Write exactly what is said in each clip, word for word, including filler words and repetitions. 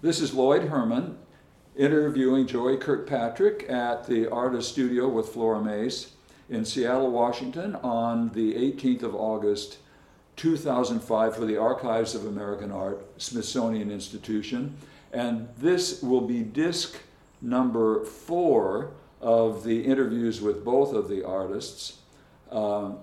This is Lloyd Herman interviewing Joey Kirkpatrick at the Artist Studio with Flora Mace in Seattle, Washington on the eighteenth of August, two thousand five for the Archives of American Art, Smithsonian Institution. And this will be disc number four of the interviews with both of the artists. Um,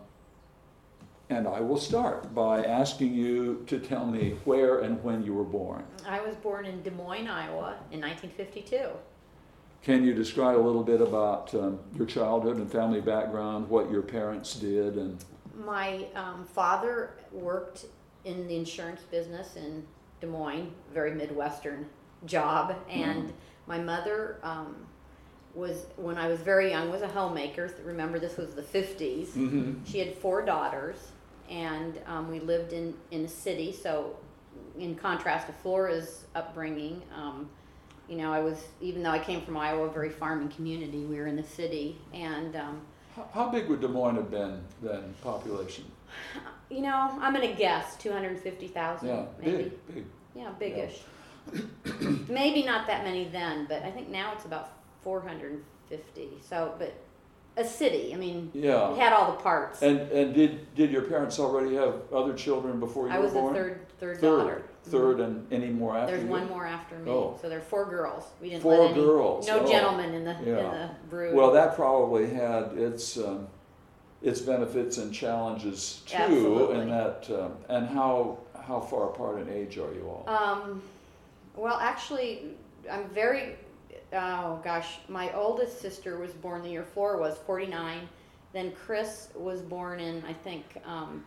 and I will start by asking you to tell me where and when you were born. I was born in Des Moines, Iowa in nineteen fifty-two. Can you describe a little bit about um, your childhood and family background, what your parents did? And My um, father worked in the insurance business in Des Moines, very Midwestern job, and mm. my mother um, was, when I was very young, was a homemaker. Remember, this was the fifties. Mm-hmm. She had four daughters, and um, we lived in, in a city, so in contrast to Flora's upbringing, um, you know, I was, even though I came from Iowa, a very farming community, we were in the city, and um, how, how big would Des Moines have been then, population? You know, I'm going to guess two hundred fifty thousand, yeah, maybe. Big, big. Yeah, biggish. Yeah. Maybe not that many then, but I think now it's about four hundred fifty. So, but a city, I mean, yeah. It had all the parts. And and did did your parents already have other children before you I were was born? the third, third, third daughter. Third, and any more after There's you? one more after me. Oh. So there are four girls. We didn't Four let any, girls. No oh. gentlemen in the yeah. in the brood. Well, that probably had its um, its benefits and challenges too. Absolutely. And that um, and how how far apart in age are you all? Um, well, actually, I'm very. Oh gosh, my oldest sister was born the year Flora was forty-nine. Then Chris was born in, I think, um,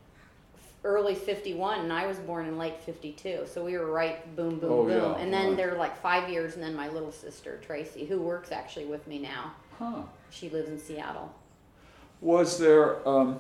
early fifty-one, and I was born in late fifty-two. So we were right, boom, boom, oh, boom. Yeah. And then right. there were like five years, and then my little sister, Tracy, who works actually with me now. Huh. She lives in Seattle. Was there, um,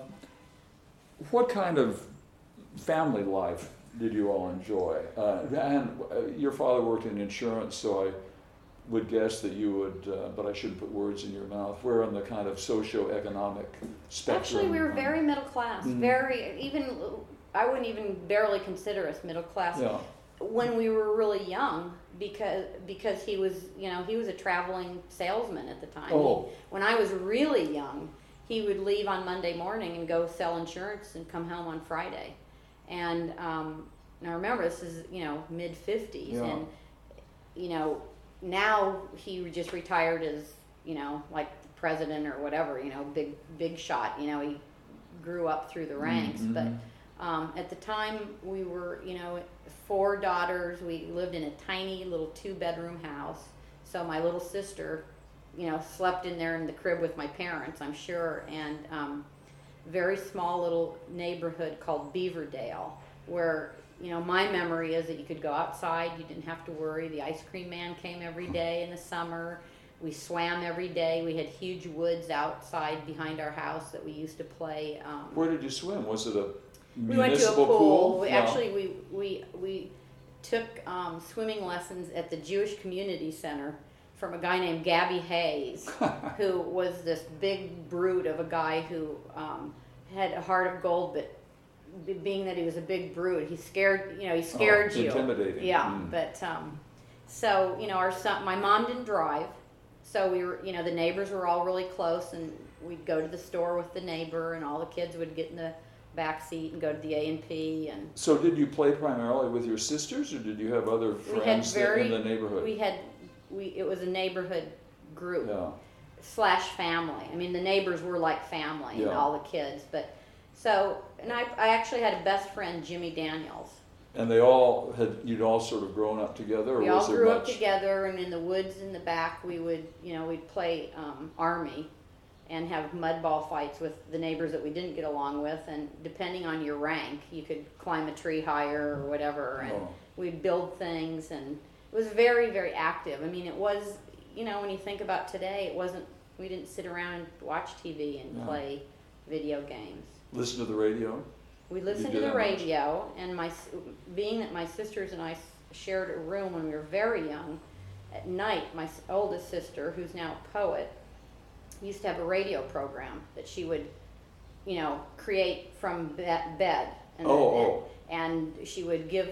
what kind of family life did you all enjoy? Uh, and uh, your father worked in insurance, so I would guess that you would, uh, but I shouldn't put words in your mouth. We're on the kind of socio-economic spectrum. Actually, we were very middle class. Mm-hmm. Very, even, I wouldn't even barely consider us middle class. Yeah. When we were really young, because because he was, you know, he was a traveling salesman at the time. Oh. He, when I was really young, he would leave on Monday morning and go sell insurance and come home on Friday. And um, now remember, this is, you know, mid fifties, yeah. and you know. Now he just retired as, you know, like the president or whatever, you know, big big shot. You know, he grew up through the ranks. Mm-hmm. But um, at the time we were, you know, four daughters. We lived in a tiny little two-bedroom house. So my little sister, you know, slept in there in the crib with my parents, I'm sure. And um, very small little neighborhood called Beaverdale, where, you know, my memory is that you could go outside, you didn't have to worry. The ice cream man came every day in the summer. We swam every day. We had huge woods outside behind our house that we used to play. Um, Where did you swim? Was it a municipal we went to a pool. pool? We, no. Actually, we we we took um, swimming lessons at the Jewish Community Center from a guy named Gabby Hayes, who was this big brute of a guy who um, had a heart of gold, but being that he was a big brute, he scared, you know, he scared oh, you. Intimidating. Yeah, mm. but um, so, you know, our son, my mom didn't drive, so we were, you know, the neighbors were all really close, and we'd go to the store with the neighbor, and all the kids would get in the back seat and go to the A and P. And so, did you play primarily with your sisters, or did you have other friends very, in the neighborhood? We had, we it was a neighborhood group yeah. slash family. I mean, the neighbors were like family, yeah. and all the kids, but. So, and I, I actually had a best friend, Jimmy Daniels. And they all had, you'd all sort of grown up together, or we was all there grew much? up together, and in the woods in the back, we would, you know, we'd play um, Army and have mud ball fights with the neighbors that we didn't get along with, and depending on your rank, you could climb a tree higher or whatever, and oh. we'd build things, and it was very, very active. I mean, it was, you know, when you think about today, it wasn't, we didn't sit around and watch T V and yeah. play video games. Listen to the radio? We listened to the radio, and my being that my sisters and I shared a room when we were very young, at night, my oldest sister, who's now a poet, used to have a radio program that she would, you know, create from be- bed. And, oh, oh. and, and she would give